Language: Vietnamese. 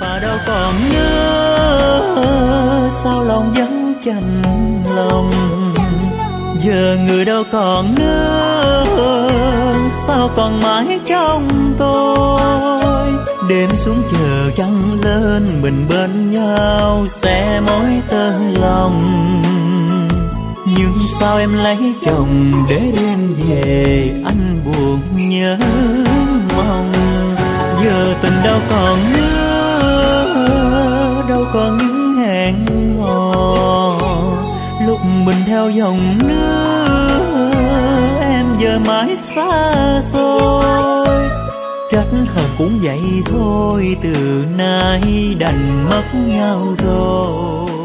Và đâu còn nhớ sao lòng vẫn chạnh lòng. Giờ người đâu còn nhớ sao còn mãi trong tôi. Đêm xuống chờ trăng lên mình bên nhau sẽ mối tơ lòng. Nhưng sao em lấy chồng để đêm về anh buồn nhớ mong. Giờ tình đâu còn nhớ, đâu còn những hẹn hò. Lúc mình theo dòng nước em giờ mãi xa xôi. Trách hờn cũng vậy thôi, từ nay đành mất nhau rồi.